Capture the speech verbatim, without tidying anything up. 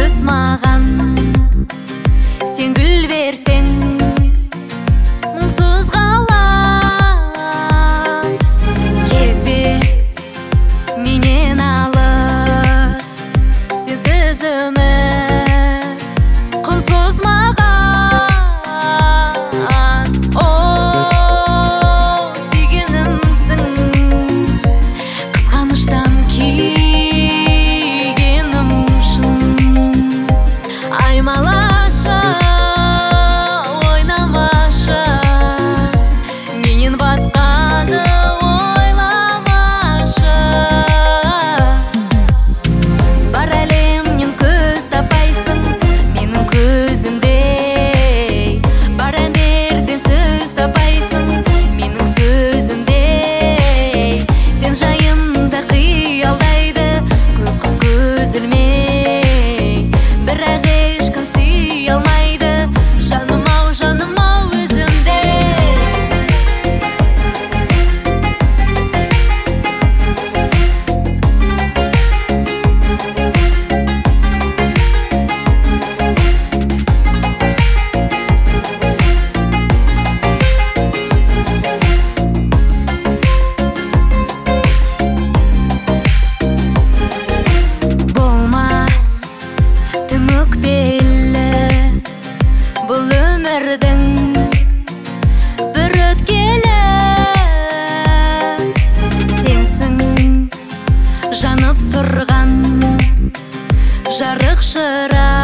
күндіз маған сен гүл берсең, мұңсыз қалам. Кетпе менен алыс, сенсіз өмір құнсыз маған. О, сүйгенімсің, қызғаныштан күйгенім шын. Аймалашы, ойнамашы, менен басқаны ойламашы. Бар әлемнен көз таппайсың менің көзімдей, бар әндерден сөз таппайсың менің сөзімдей. Сен жайында қиялдайды көп қыз көз ілмей, бірақ ешкім сүйе алмайды жаным-ау, жаным-ау өзімде. Болма тым өкпелі, бұл өмірдің бір өткелі. Сенсің жанып тұрған жарық шырақ.